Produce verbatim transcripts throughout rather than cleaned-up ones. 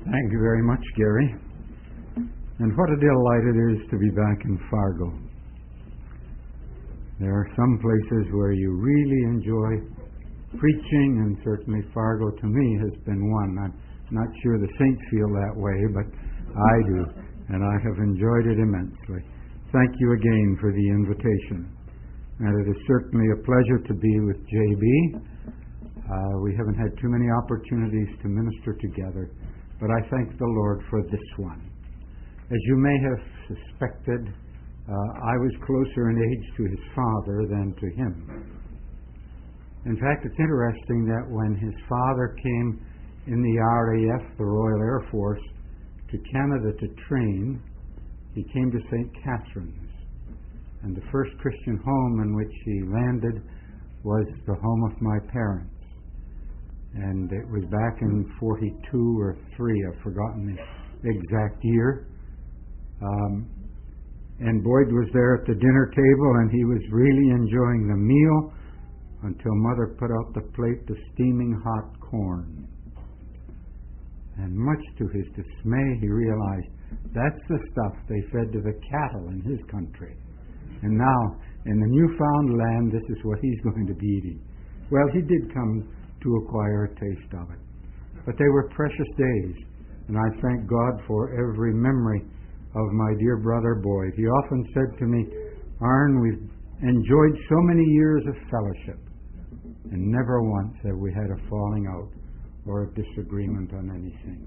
Thank you very much, Gary. And what a delight it is to be back in Fargo. There are some places where you really enjoy preaching, and certainly Fargo to me has been one. I'm not sure the saints feel that way, but I do, and I have enjoyed it immensely. Thank you again for the invitation. And it is certainly a pleasure to be with J B. Uh, we haven't had too many opportunities to minister together, but I thank the Lord for this one. As you may have suspected, uh, I was closer in age to his father than to him. In fact, it's interesting that when his father came in the R A F, the Royal Air Force, to Canada to train, he came to Saint Catharines. And the first Christian home in which he landed was the home of my parents. And it was back in forty-two or three, I've forgotten the exact year. Um, and Boyd was there at the dinner table, and he was really enjoying the meal until Mother put out the plate of steaming hot corn. And much to his dismay, he realized that's the stuff they fed to the cattle in his country. And now, in the newfound land, this is what he's going to be eating. Well, he did come to acquire a taste of it. But they were precious days, and I thank God for every memory of my dear brother Boyd. He often said to me, "Arn, we've enjoyed so many years of fellowship, and never once have we had a falling out or a disagreement on anything."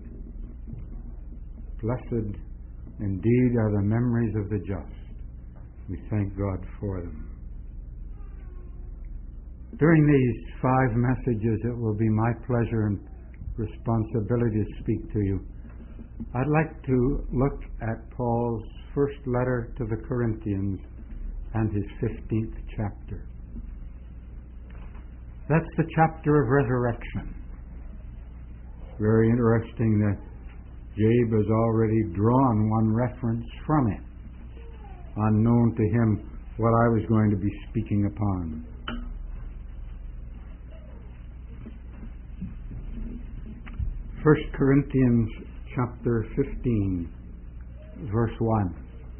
Blessed indeed are the memories of the just. We thank God for them. During these five messages, it will be my pleasure and responsibility to speak to you. I'd like to look at Paul's first letter to the Corinthians and his fifteenth chapter. That's the chapter of resurrection. Very interesting that Jabe has already drawn one reference from it, unknown to him what I was going to be speaking upon. First Corinthians chapter fifteen, verse one.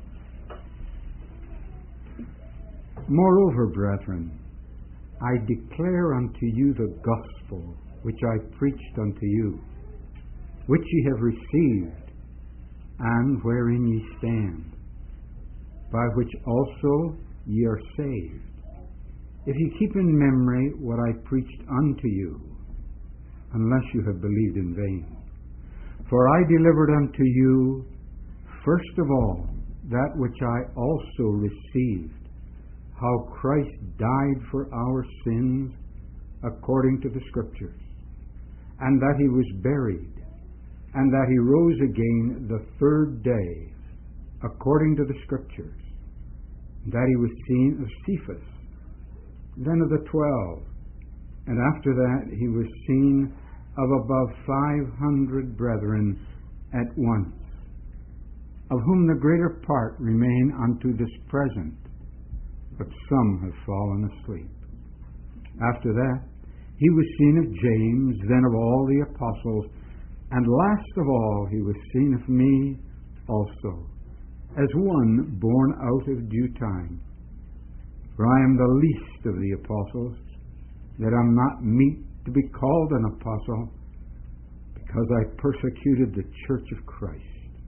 Moreover, brethren, I declare unto you the gospel which I preached unto you, which ye have received, and wherein ye stand, by which also ye are saved, if ye keep in memory what I preached unto you, unless you have believed in vain. For I delivered unto you, first of all, that which I also received, how Christ died for our sins according to the Scriptures, and that he was buried, and that he rose again the third day according to the Scriptures, that he was seen of Cephas, then of the twelve, and after that he was seen of above five hundred brethren at once, of whom the greater part remain unto this present, but some have fallen asleep. After that he was seen of James, then of all the apostles, and last of all he was seen of me also, as one born out of due time. For I am the least of the apostles, that I am not meet to be called an apostle, because I persecuted the church of Christ.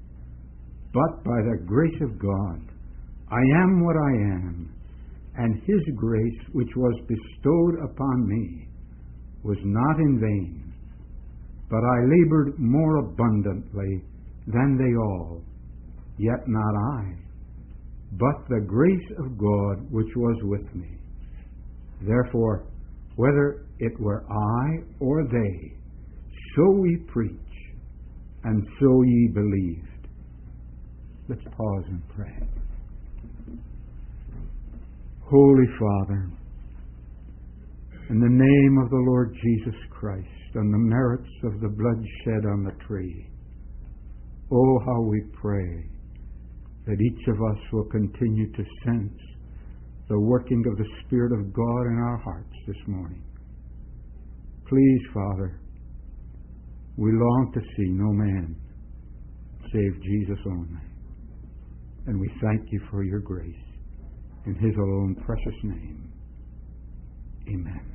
But by the grace of God I am what I am, and his grace which was bestowed upon me was not in vain, but I labored more abundantly than they all, yet not I, but the grace of God which was with me. Therefore, whether it were I or they, so we preach, and so ye believed. Let's pause and pray. Holy Father, in the name of the Lord Jesus Christ, and the merits of the blood shed on the tree, oh, how we pray that each of us will continue to sense the working of the Spirit of God in our hearts this morning. Please, Father, We long to see no man save Jesus only. And we thank you for your grace. In his alone precious name. Amen.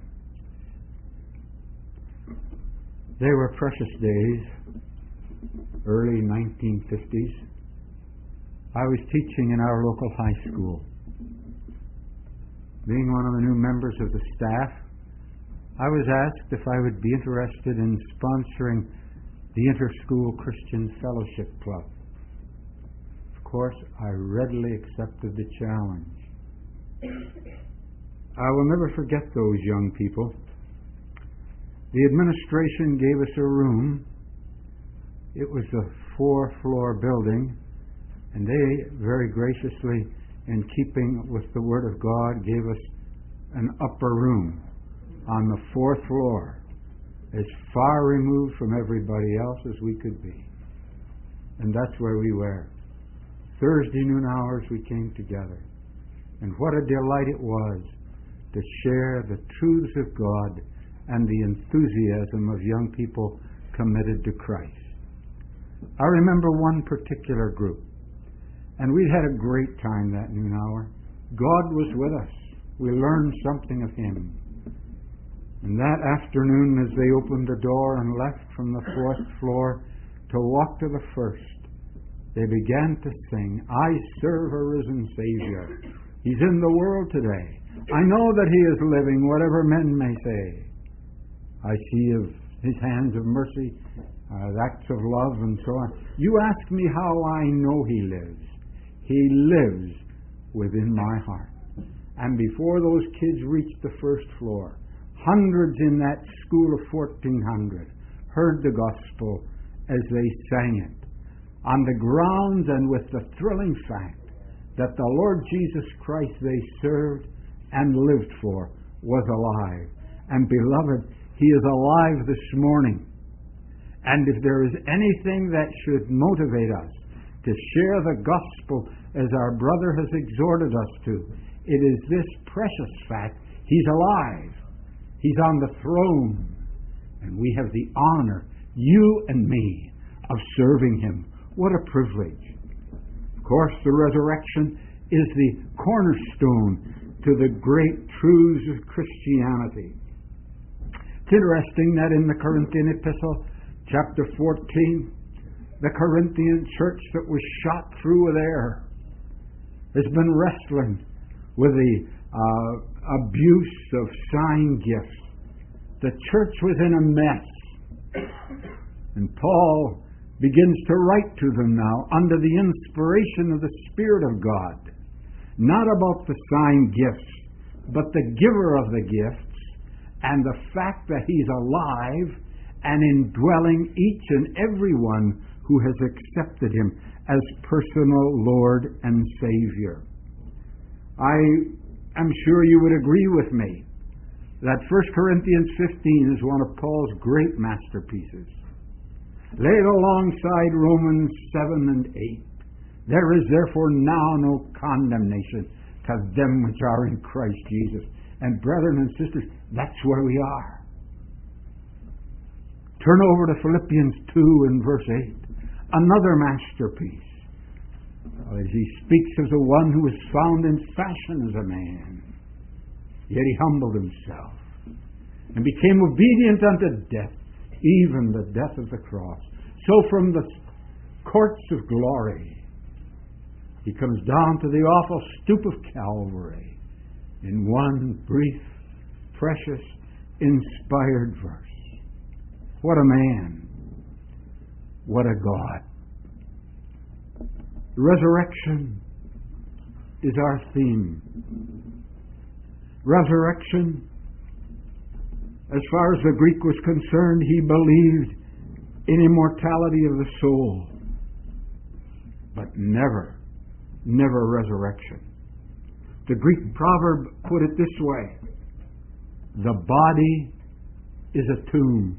They were precious days, early nineteen fifties. I was teaching in our local high school. Being one of the new members of the staff, I was asked if I would be interested in sponsoring the Interschool Christian Fellowship Club. Of course, I readily accepted the challenge. I will never forget those young people. The administration gave us a room. It was a four-floor building, and they very graciously, in keeping with the Word of God, gave us an upper room on the fourth floor, as far removed from everybody else as we could be. And that's where we were. Thursday noon hours we came together. And what a delight it was to share the truths of God and the enthusiasm of young people committed to Christ. I remember one particular group, and we had a great time that noon hour. God was with us. We learned something of Him. And that afternoon, as they opened the door and left from the fourth floor to walk to the first, they began to sing, I serve a risen Savior. He's in the world today. I know that He is living, whatever men may say. I see of His hands of mercy, uh, acts of love, and so on. You ask me how I know He lives. He lives within my heart. And before those kids reached the first floor, hundreds in that school of fourteen hundred heard the gospel as they sang it, on the grounds and with the thrilling fact that the Lord Jesus Christ they served and lived for was alive. And beloved, He is alive this morning. And if there is anything that should motivate us to share the gospel as our brother has exhorted us to, it is this precious fact: He's alive. He's on the throne. And we have the honor, you and me, of serving Him. What a privilege. Of course, the resurrection is the cornerstone to the great truths of Christianity. It's interesting that in the Corinthian epistle, chapter fourteen, the Corinthian church that was shot through with air has been wrestling with the uh, abuse of sign gifts. The church was in a mess. And Paul begins to write to them now under the inspiration of the Spirit of God, not about the sign gifts, but the giver of the gifts and the fact that He's alive and indwelling each and every one who has accepted Him as personal Lord and Savior. I am sure you would agree with me that First Corinthians fifteen is one of Paul's great masterpieces. Laid alongside Romans seven and eight, there is therefore now no condemnation to them which are in Christ Jesus. And brethren and sisters, that's where we are. Turn over to Philippians two and verse eight, another masterpiece. As he speaks of the one who was found in fashion as a man, yet He humbled Himself and became obedient unto death, even the death of the cross. So from the courts of glory, He comes down to the awful stoop of Calvary in one brief, precious, inspired verse. What a man. What a God. Resurrection is our theme. Resurrection, as far as the Greek was concerned, he believed in immortality of the soul, but never, never resurrection. The Greek proverb put it this way: the body is a tomb.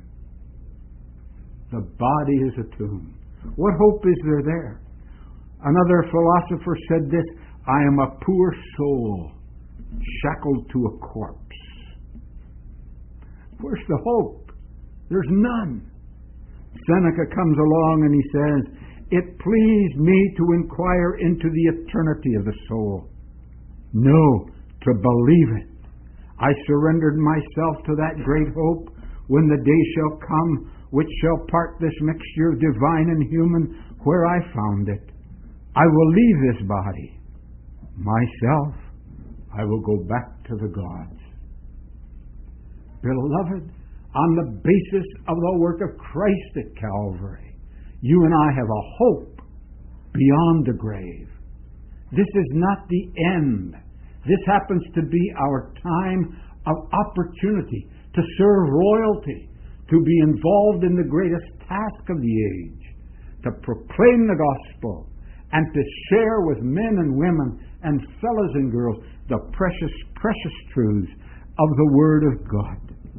The body is a tomb. What hope is there there? Another philosopher said this: I am a poor soul shackled to a corpse. Where's the hope? There's none. Seneca comes along and he says, "It pleased me to inquire into the eternity of the soul." No, to believe it. I surrendered myself to that great hope when the day shall come which shall part this mixture of divine and human where I found it. I will leave this body. Myself, I will go back to the gods. Beloved, on the basis of the work of Christ at Calvary, you and I have a hope beyond the grave. This is not the end. This happens to be our time of opportunity to serve royalty, to be involved in the greatest task of the age, to proclaim the gospel, and to share with men and women and fellows and girls the precious, precious truths of the Word of God.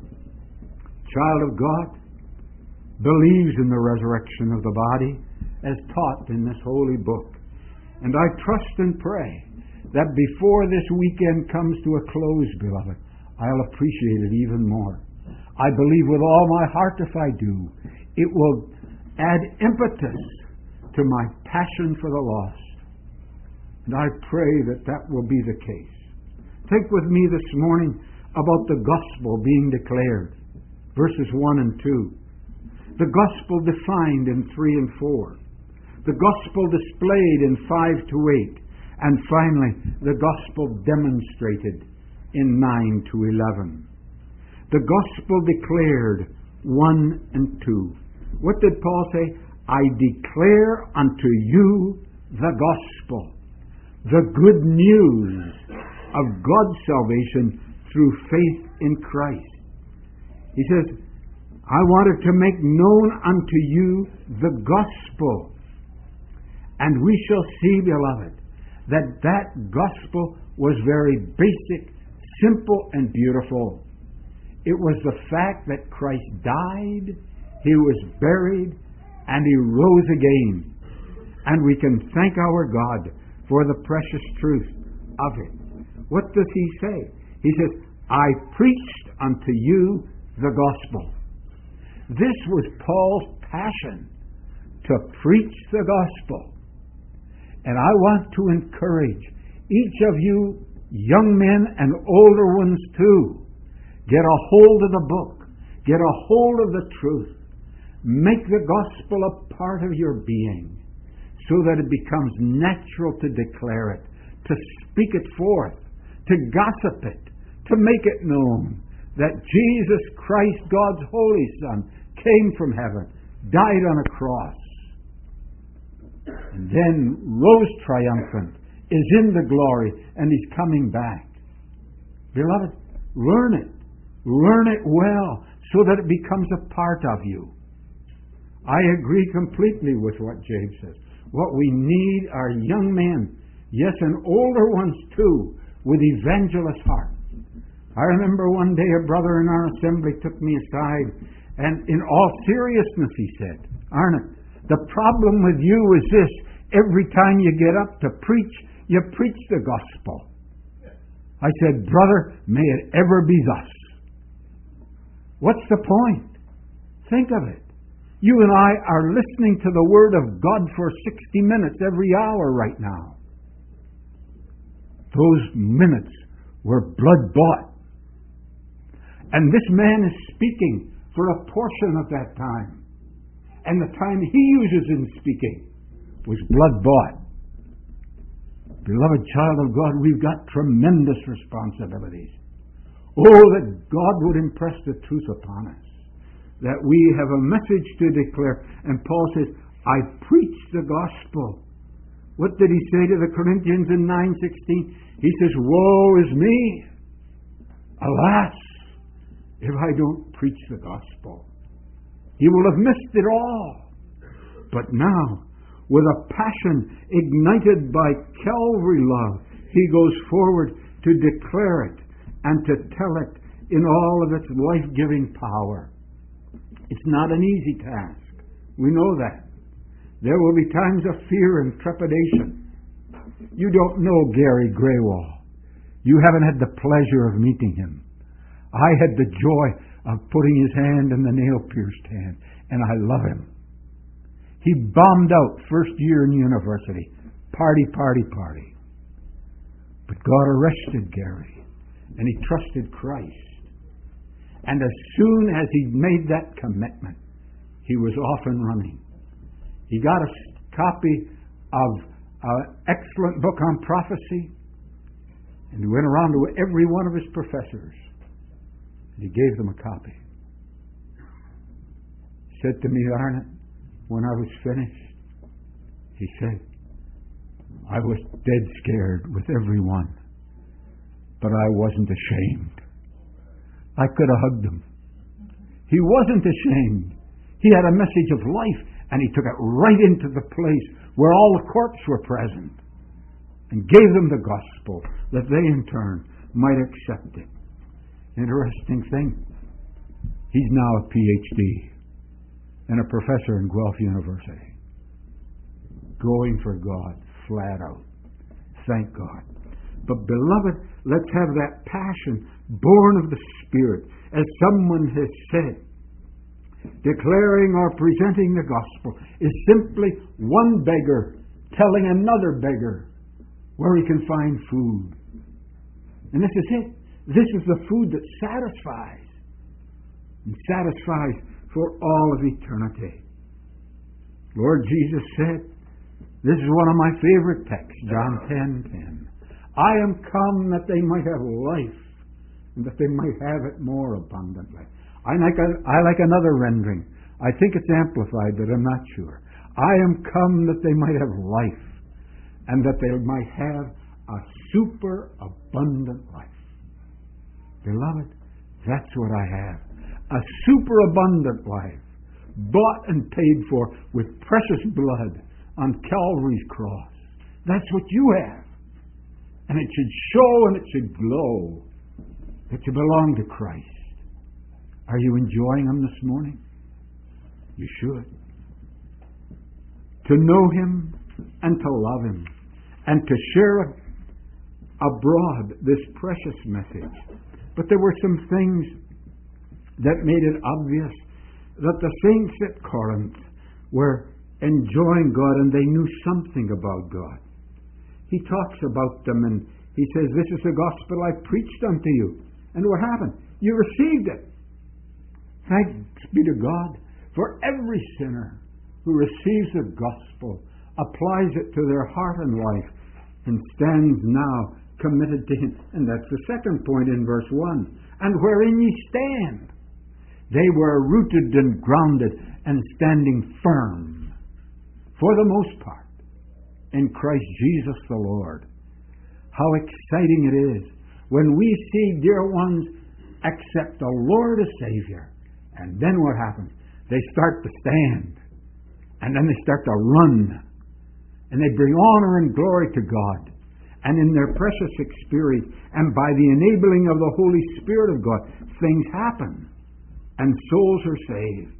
Child of God believes in the resurrection of the body as taught in this holy book. And I trust and pray that before this weekend comes to a close, beloved, I'll appreciate it even more. I believe with all my heart, if I do, it will add impetus to my passion for the lost. And I pray that that will be the case. Think with me this morning about the gospel being declared. Verses one and two. The gospel defined in three and four. The gospel displayed in five to eight. And finally, the gospel demonstrated in nine to eleven. The gospel declared one and two. What did Paul say? I declare unto you the gospel, the good news of God's salvation through faith in Christ. He says, I wanted to make known unto you the gospel. And we shall see, beloved, that that gospel was very basic, simple, and beautiful. It was the fact that Christ died, He was buried, and He rose again. And we can thank our God for the precious truth of it. What does He say? He says, I preached unto you the gospel. This was Paul's passion, to preach the gospel. And I want to encourage each of you, young men and older ones too, get a hold of the book, get a hold of the truth, make the gospel a part of your being, so that it becomes natural to declare it, to speak it forth, to gossip it, to make it known that Jesus Christ, God's Holy Son, came from heaven, died on a cross, and then rose triumphant, is in the glory, and He's coming back. Beloved, learn it. Learn it well, so that it becomes a part of you. I agree completely with what James says. What we need are young men, yes, and older ones too, with evangelist hearts. I remember one day a brother in our assembly took me aside, and in all seriousness he said, Arnott, the problem with you is this: every time you get up to preach, you preach the gospel. I said, brother, may it ever be thus. What's the point? Think of it. You and I are listening to the Word of God for sixty minutes every hour right now. Those minutes were blood-bought. And this man is speaking for a portion of that time. And the time he uses in speaking was blood-bought. Beloved child of God, we've got tremendous responsibilities. Oh, that God would impress the truth upon us, that we have a message to declare. And Paul says, I preach the gospel. What did he say to the Corinthians in nine sixteen? He says, woe is me! Alas, if I don't preach the gospel. He will have missed it all. But now, with a passion ignited by Calvary love, he goes forward to declare it and to tell it in all of its life-giving power. It's not an easy task. We know that. There will be times of fear and trepidation. You don't know Gary Graywall. You haven't had the pleasure of meeting him. I had the joy of putting his hand in the nail-pierced hand and I love him. He bombed out first year in university. Party, party, party. But God arrested Gary, and he trusted Christ. And as soon as he made that commitment, he was off and running. He got a copy of an excellent book on prophecy, and he went around to every one of his professors, and he gave them a copy. He said to me, Arnott, when I was finished, he said, I was dead scared with every one, but I wasn't ashamed. I could have hugged him. He wasn't ashamed. He had a message of life, and he took it right into the place where all the corpses were present and gave them the gospel that they in turn might accept it. Interesting thing. He's now a P H D and a professor in Guelph University. Going for God, flat out. Thank God. But beloved, let's have that passion born of the Spirit, as someone has said. Declaring or presenting the gospel is simply one beggar telling another beggar where he can find food. And this is it. This is the food that satisfies. And satisfies for all of eternity. Lord Jesus said, this is one of my favorite texts, John ten ten. I am come that they might have life, and that they might have it more abundantly. I like, a, I like another rendering. I think it's amplified, but I'm not sure. I am come that they might have life, and that they might have a super abundant life. Beloved, that's what I have. A super abundant life, bought and paid for with precious blood on Calvary's cross. That's what you have. And it should show and it should glow that you belong to Christ. Are you enjoying Him this morning? You should. To know Him and to love Him and to share abroad this precious message. But there were some things that made it obvious that the saints at Corinth were enjoying God and they knew something about God. He talks about them and he says, this is the gospel I preached unto you. And what happened? You received it. Thanks be to God for every sinner who receives the gospel, applies it to their heart and life, and stands now committed to Him. And that's the second point in verse one. And wherein ye stand. They were rooted and grounded and standing firm, for the most part, in Christ Jesus the Lord. How exciting it is when we see dear ones accept the Lord as Savior. And then what happens? They start to stand. And then they start to run. And they bring honor and glory to God. And in their precious experience, and by the enabling of the Holy Spirit of God, things happen. And souls are saved.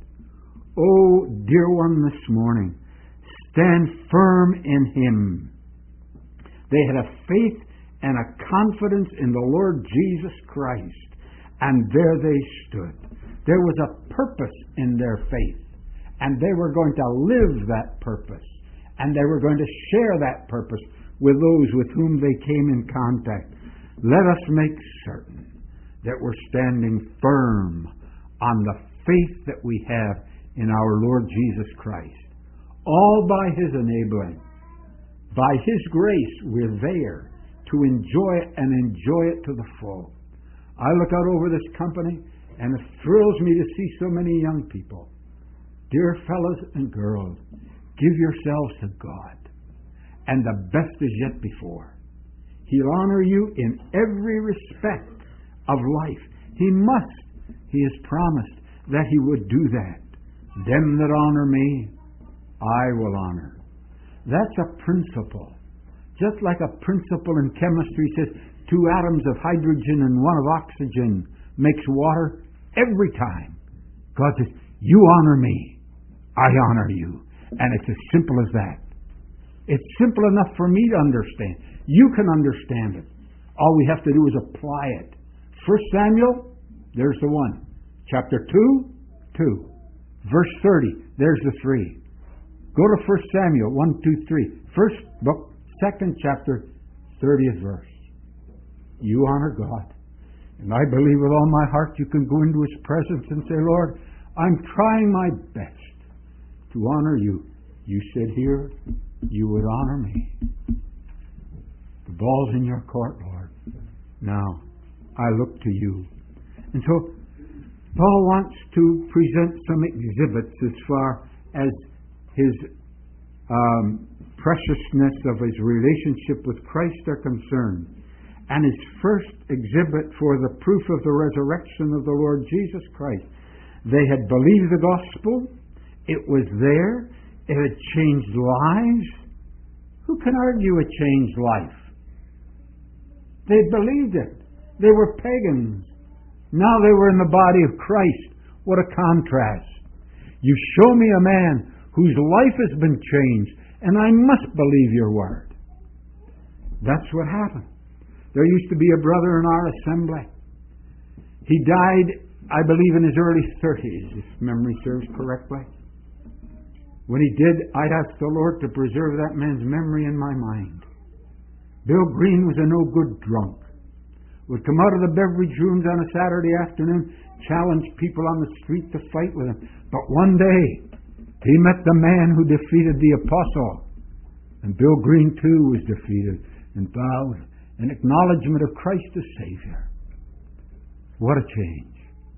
Oh, dear one, this morning, stand firm in Him. They had a faith and a confidence in the Lord Jesus Christ. And there they stood. There was a purpose in their faith. And they were going to live that purpose. And they were going to share that purpose with those with whom they came in contact. Let us make certain that we're standing firm on the faith that we have in our Lord Jesus Christ. All by His enabling. By His grace, we're there to enjoy it and enjoy it to the full. I look out over this company and it thrills me to see so many young people. Dear fellows and girls, give yourselves to God. And the best is yet before. He'll honor you in every respect of life. He must. He has promised that He would do that. Them that honor me, I will honor. That's a principle. Just like a principle in chemistry says two atoms of hydrogen and one of oxygen makes water. Every time God says, you honor me, I honor you. And it's as simple as that. It's simple enough for me to understand. You can understand it. All we have to do is apply it. First Samuel, there's the one. Chapter two, two. Verse thirty, there's the three. Go to First Samuel one, two, three. First book, second chapter, thirtieth verse. You honor God. And I believe with all my heart you can go into His presence and say, Lord, I'm trying my best to honor you. You said here you would honor me. The ball's in your court, Lord. Now, I look to you. And so, Paul wants to present some exhibits as far as his um, preciousness of his relationship with Christ are concerned. And his first exhibit for the proof of the resurrection of the Lord Jesus Christ. They had believed the gospel. It was there. It had changed lives. Who can argue a changed life? They believed it. They were pagans. Now they were in the body of Christ. What a contrast. You show me a man whose life has been changed, and I must believe your word. That's what happened. There used to be a brother in our assembly. He died, I believe, in his early thirties, if memory serves correctly. When he did, I'd ask the Lord to preserve that man's memory in my mind. Bill Green was a no-good drunk. Would come out of the beverage rooms on a Saturday afternoon, challenge people on the street to fight with him. But one day, he met the man who defeated the apostle. And Bill Green, too, was defeated and bowed in acknowledgement of Christ as Savior. What a change.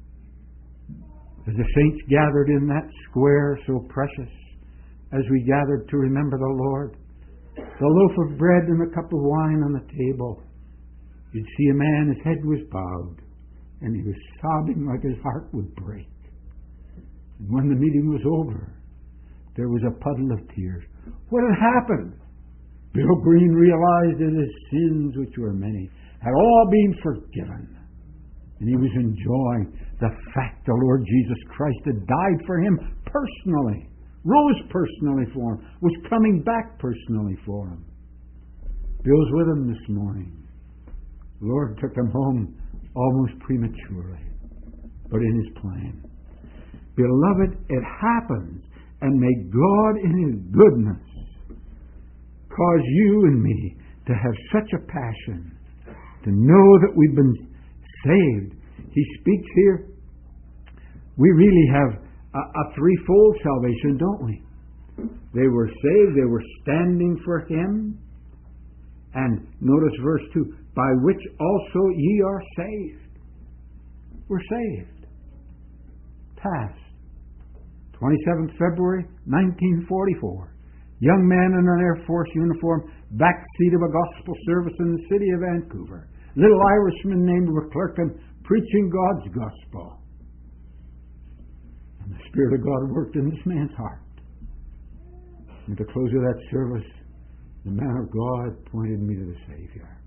As the saints gathered in that square so precious, as we gathered to remember the Lord, the loaf of bread and the cup of wine on the table, you'd see a man, his head was bowed, and he was sobbing like his heart would break. And when the meeting was over, there was a puddle of tears. What had happened? Bill Green realized that his sins, which were many, had all been forgiven. And he was enjoying the fact the Lord Jesus Christ had died for him personally, rose personally for him, was coming back personally for him. Bill's with him this morning. The Lord took him home almost prematurely, but in His plan. Beloved, it happens, and may God in His goodness cause you and me to have such a passion to know that we've been saved. He speaks here. We really have a, a threefold salvation, don't we? They were saved, they were standing for Him. And notice verse two, by which also ye are saved. We're saved. Past. twenty-seventh February nineteen forty-four. Young man in an Air Force uniform, back seat of a gospel service in the city of Vancouver. Little Irishman named McClurkin preaching God's gospel. And the Spirit of God worked in this man's heart. And at the close of that service, the man of God pointed me to the Savior.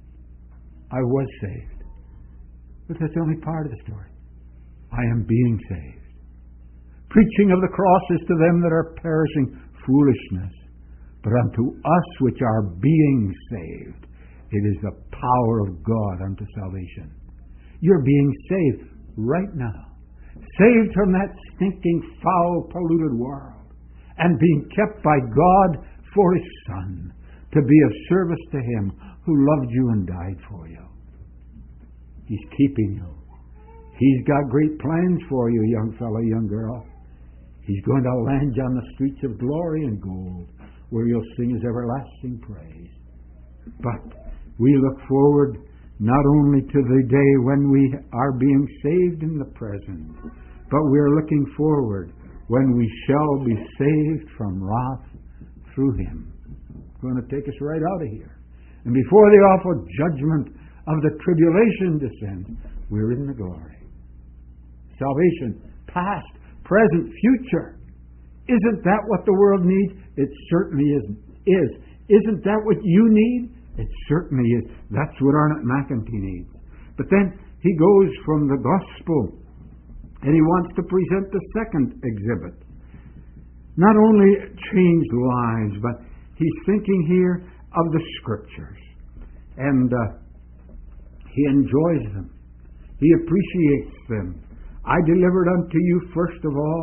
I was saved. But that's only part of the story. I am being saved. Preaching of the cross is to them that are perishing foolishness, but unto us which are being saved, it is the power of God unto salvation. You're being saved right now. Saved from that stinking, foul, polluted world, and being kept by God for His Son, to be of service to Him who loved you and died for you. He's keeping you. He's got great plans for you, young fellow, young girl. He's going to land you on the streets of glory and gold, where you'll sing His everlasting praise. But we look forward not only to the day when we are being saved in the present, but we're looking forward when we shall be saved from wrath through Him. It's going to take us right out of here. And before the awful judgment of the tribulation descends, we're in the glory. Salvation, past, present, future. Isn't that what the world needs? It certainly is. Is. Isn't that what you need? It certainly is. That's what Arnott McEntee needs. But then he goes from the gospel and he wants to present the second exhibit. Not only changed lives, but he's thinking here of the Scriptures. And uh, he enjoys them. He appreciates them. I delivered unto you first of all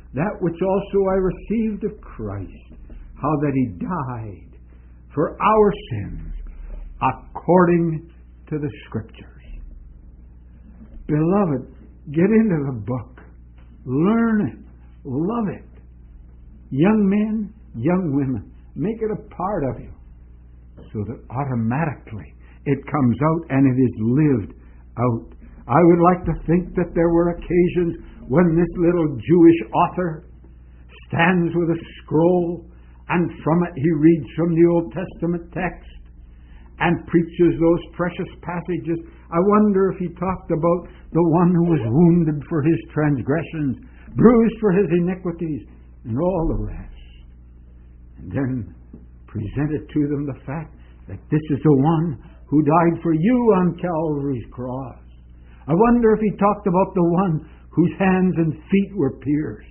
that which also I received of Christ, how that He died for our sins according to the Scriptures. Beloved, get into the book. Learn it. Love it. Young men, young women, make it a part of you so that automatically it comes out and it is lived out. I would like to think that there were occasions when this little Jewish author stands with a scroll and from it he reads from the Old Testament text and preaches those precious passages. I wonder if he talked about the one who was wounded for his transgressions, bruised for his iniquities, and all the rest. And then presented to them the fact that this is the one who died for you on Calvary's cross. I wonder if he talked about the one whose hands and feet were pierced.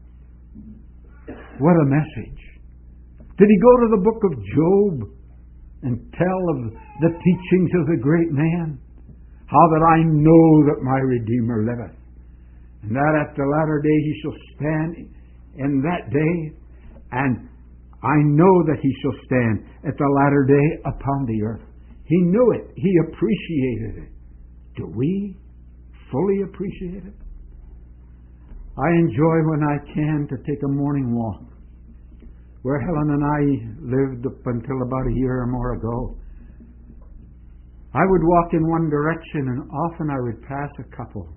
What a message. Did he go to the book of Job and tell of the teachings of the great man? How that I know that my Redeemer liveth, and that at the latter day he shall stand in that day, and I know that he shall stand at the latter day upon the earth. He knew it. He appreciated it. Do we fully appreciate it? I enjoy when I can to take a morning walk. Where Helen and I lived up until about a year or more ago, I would walk in one direction and often I would pass a couple.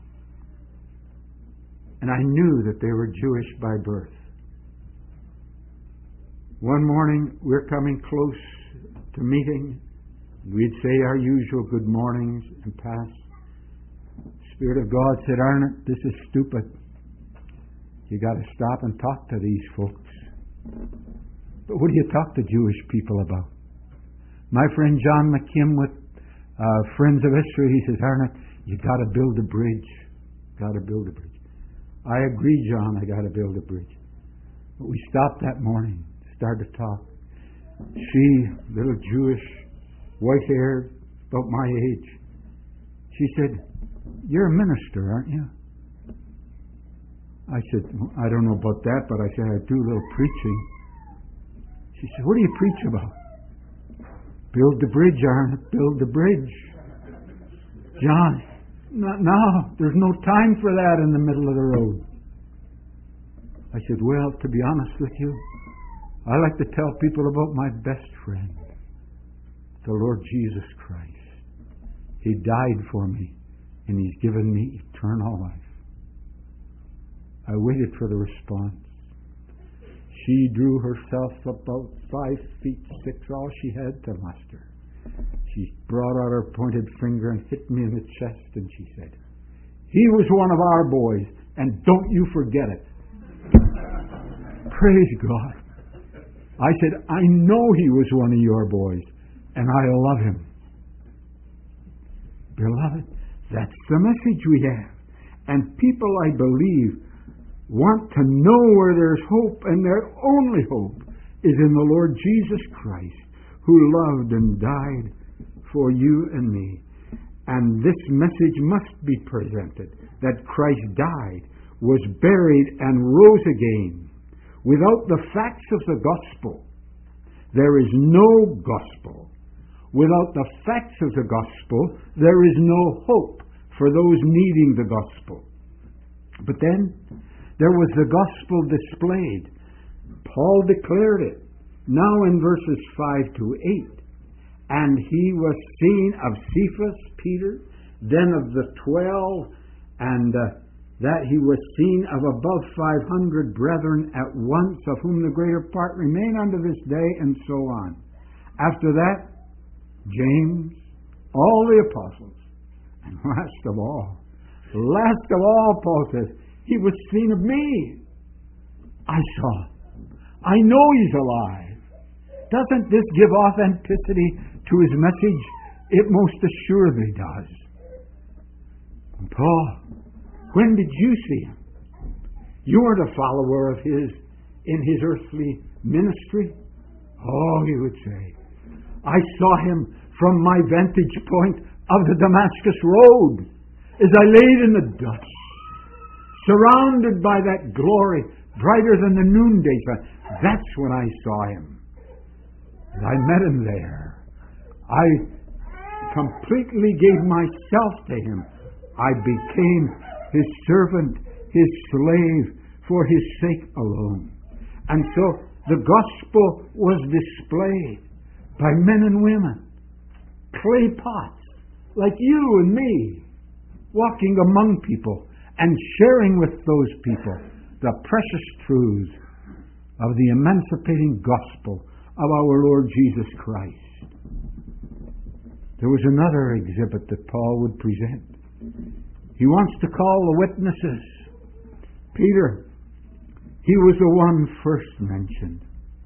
And I knew that they were Jewish by birth. One morning we're coming close to meeting. We'd say our usual good mornings and pass. Spirit of God said, Arnott, this is stupid. You got to stop and talk to these folks. But what do you talk to Jewish people about? My friend John McKim with uh, Friends of Israel, he says, Arnott, you got to build a bridge. Got to build a bridge. I agree, John, I got to build a bridge. But we stopped that morning, started to talk. She, little Jewish, white-haired, about my age, she said, you're a minister, aren't you? I said, I don't know about that, but I said, I do a little preaching. She said, what do you preach about? Build the bridge, Arnott, build the bridge. John, not now. There's no time for that in the middle of the road. I said, well, to be honest with you, I like to tell people about my best friend, the Lord Jesus Christ. He died for me, and He's given me eternal life. I waited for the response. She drew herself about five feet six, all she had to muster. She brought out her pointed finger and hit me in the chest, and she said, he was one of our boys, and don't you forget it. Praise God. I said, I know he was one of your boys, and I love him. Beloved, that's the message we have. And people, I believe, want to know where there's hope, and their only hope is in the Lord Jesus Christ, who loved and died for you and me. And this message must be presented, that Christ died, was buried, and rose again. Without the facts of the gospel, there is no gospel. Without the facts of the gospel, there is no hope for those needing the gospel. But then, there was the gospel displayed. Paul declared it. Now in verses five to eight. And he was seen of Cephas, Peter, then of the twelve, and uh, that he was seen of above five hundred brethren at once, of whom the greater part remain unto this day, and so on. After that, James, all the apostles, and last of all, last of all, Paul says, he was seen of me. I saw. I know he's alive. Doesn't this give authenticity to his message? It most assuredly does. And Paul, when did you see him? You weren't a follower of his in his earthly ministry. Oh, he would say, I saw him from my vantage point of the Damascus road as I laid in the dust, surrounded by that glory, brighter than the noonday sun. That's when I saw him. And I met him there. I completely gave myself to him. I became his servant, his slave, for his sake alone. And so the gospel was displayed by men and women, clay pots, like you and me, walking among people and sharing with those people the precious truths of the emancipating gospel of our Lord Jesus Christ. There was another exhibit that Paul would present. He wants to call the witnesses. Peter, he was the one first mentioned.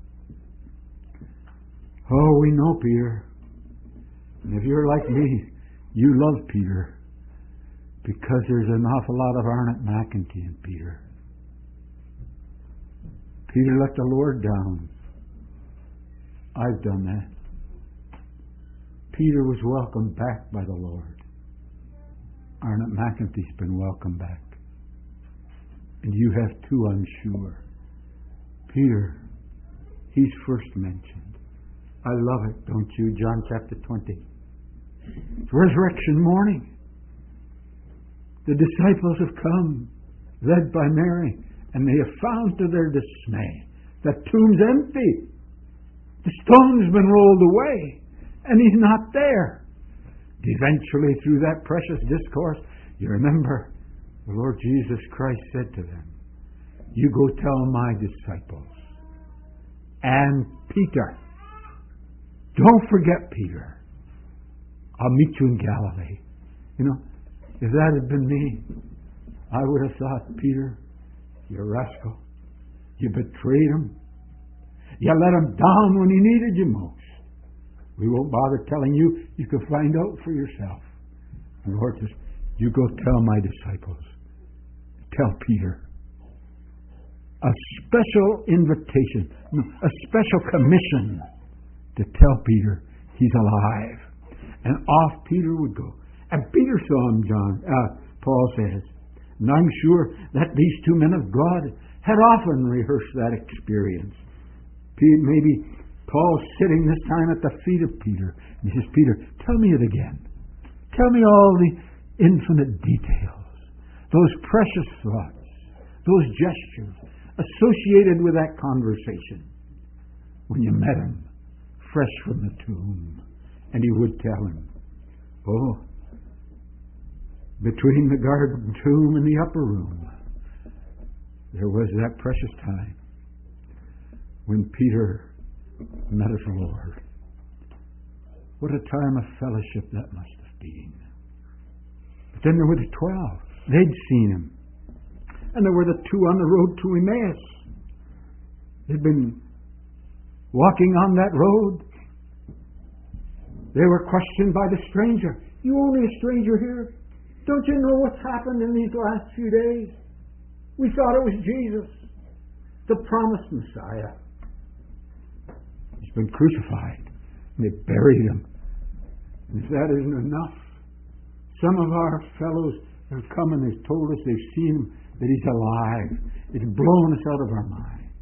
Oh, we know Peter. And if you're like me, you love Peter because there's an awful lot of Arnott McEntee in Peter. Peter let the Lord down. I've done that. Peter was welcomed back by the Lord. Arnott McEntee's been welcomed back. And you have too, I'm sure. Peter, he's first mentioned. I love it, don't you? John chapter twenty. It's resurrection morning. The disciples have come, led by Mary, and they have found to their dismay that tomb's empty. The stone's been rolled away, and he's not there. Eventually, through that precious discourse, you remember the Lord Jesus Christ said to them, you go tell my disciples and Peter. Don't forget Peter. I'll meet you in Galilee. You know, if that had been me, I would have thought, Peter, you rascal. You betrayed him. You let him down when he needed you most. We won't bother telling you. You can find out for yourself. And the Lord says, you go tell my disciples. Tell Peter. A special invitation, a special commission to tell Peter he's alive. And off Peter would go. And Peter saw him, John, uh, Paul says. And I'm sure that these two men of God had often rehearsed that experience. Maybe Paul's sitting this time at the feet of Peter. And he says, Peter, tell me it again. Tell me all the infinite details. Those precious thoughts. Those gestures associated with that conversation. When you met him, fresh from the tomb. And he would tell him, oh, between the garden tomb and the upper room, there was that precious time when Peter met his Lord. What a time of fellowship that must have been. But then there were the twelve. They'd seen him. And there were the two on the road to Emmaus. They'd been walking on that road. They were questioned by the stranger. You only a stranger here? Don't you know what's happened in these last few days? We thought it was Jesus, the promised Messiah. He's been crucified. And they buried him. And if that isn't enough, some of our fellows have come and they've told us they've seen him, that he's alive. It's blown us out of our mind.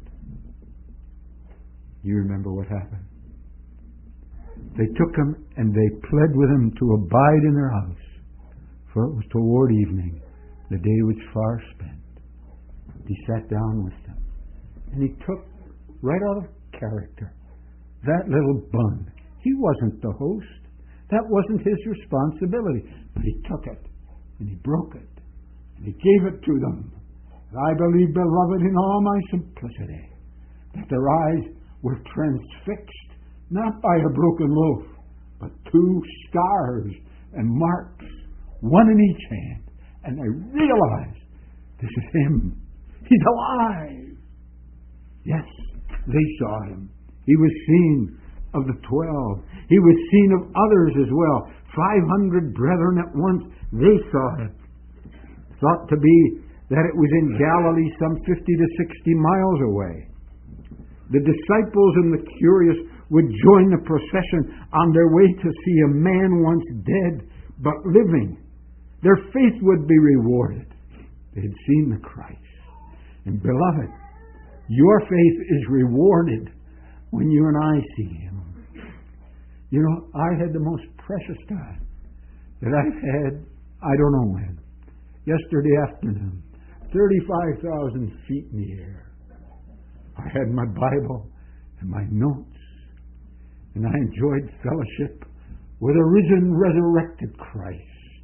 You remember what happened? They took him and they pled with him to abide in their house. For it was toward evening. The day was far spent. He sat down with them. And he took, right out of character, that little bun. He wasn't the host. That wasn't his responsibility. But he took it. And he broke it. And he gave it to them. And I believe, beloved, in all my simplicity, that their eyes were transfixed, not by a broken loaf, but two scars and marks, one in each hand. And they realized, this is him. He's alive. Yes, they saw him. He was seen of the twelve. He was seen of others as well. Five hundred brethren at once, they saw him. Thought to be that it was in Galilee some fifty to sixty miles away. The disciples and the curious would join the procession on their way to see a man once dead but living. Their faith would be rewarded. They had seen the Christ. And beloved, your faith is rewarded when you and I see Him. You know, I had the most precious time that I've had, I don't know when. Yesterday afternoon, thirty-five thousand feet in the air. I had my Bible and my notes, and I enjoyed fellowship with a risen, resurrected Christ.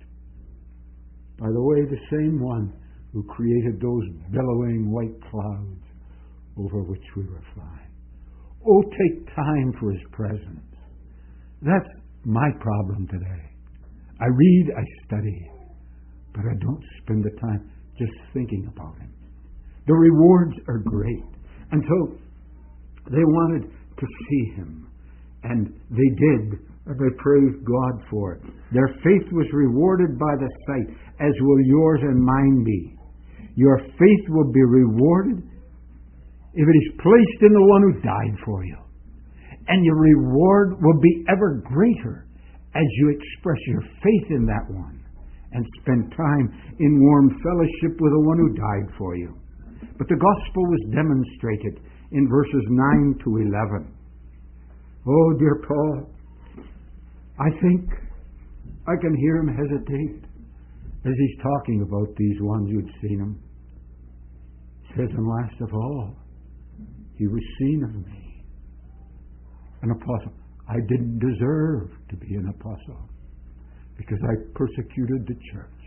By the way, the same one who created those billowing white clouds over which we were flying. Oh, take time for His presence. That's my problem today. I read, I study, but I don't spend the time just thinking about Him. The rewards are great. And so they wanted to see Him. And they did. And they praised God for it. Their faith was rewarded by the sight, as will yours and mine be. Your faith will be rewarded if it is placed in the one who died for you. And your reward will be ever greater as you express your faith in that one and spend time in warm fellowship with the one who died for you. But the gospel was demonstrated in verses nine to eleven. Oh, dear Paul, I think I can hear him hesitate as he's talking about these ones who'd seen him. He says, and last of all, he was seen of me. An apostle. I didn't deserve to be an apostle because I persecuted the church.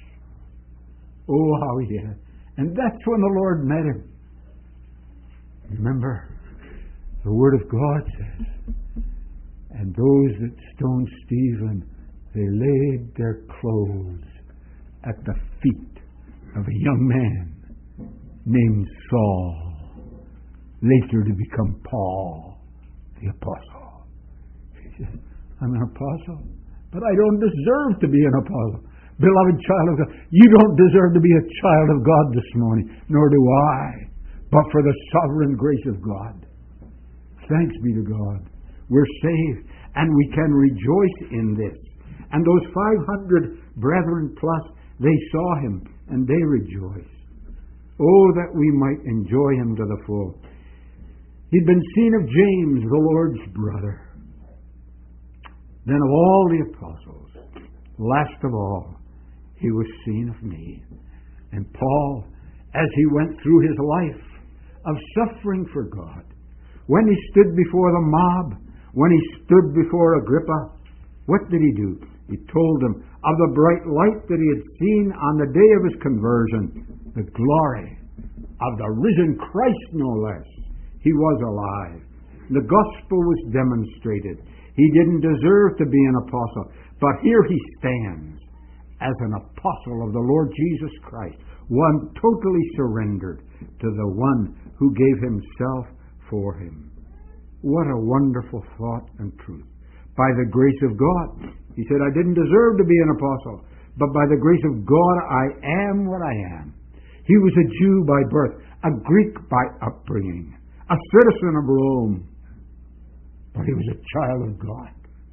Oh, how he had. And that's when the Lord met him. Remember, the Word of God says, and those that stoned Stephen, they laid their clothes at the feet of a young man named Saul, later to become Paul, the apostle. He said, I'm an apostle, but I don't deserve to be an apostle. Beloved child of God, you don't deserve to be a child of God this morning, nor do I, but for the sovereign grace of God. Thanks be to God. We're saved, and we can rejoice in this. And those five hundred brethren plus, they saw him, and they rejoiced. Oh, that we might enjoy him to the full. He'd been seen of James, the Lord's brother. Then of all the apostles, last of all, he was seen of me. And Paul, as he went through his life of suffering for God, when he stood before the mob, when he stood before Agrippa, what did he do? He told them of the bright light that he had seen on the day of his conversion, the glory of the risen Christ, no less. He was alive. The gospel was demonstrated. He didn't deserve to be an apostle, but here he stands as an apostle of the Lord Jesus Christ, one totally surrendered to the one who gave himself for him. What a wonderful thought and truth. By the grace of God, he said, I didn't deserve to be an apostle, but by the grace of God, I am what I am. He was a Jew by birth, a Greek by upbringing, a citizen of Rome, but he was a child of God.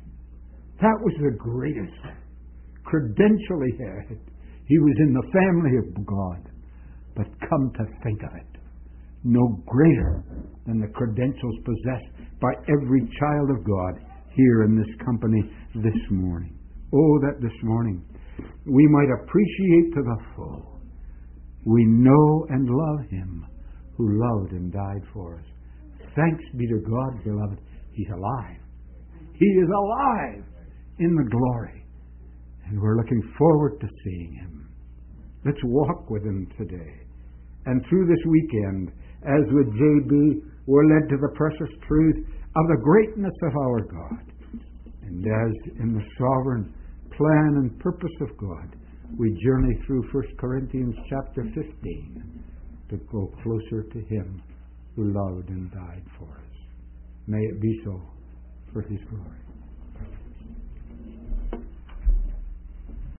That was the greatest credential he had. He was in the family of God. But come to think of it, no greater than the credentials possessed by every child of God here in this company this morning. Oh, that this morning we might appreciate to the full. We know and love him who loved and died for us. Thanks be to God, beloved. He's alive. He is alive in the glory. And we're looking forward to seeing him. Let's walk with him today. And through this weekend, as with J B, we're led to the precious truth of the greatness of our God. And as in the sovereign plan and purpose of God, we journey through First Corinthians chapter fifteen to go closer to him who loved and died for us. May it be so for his glory.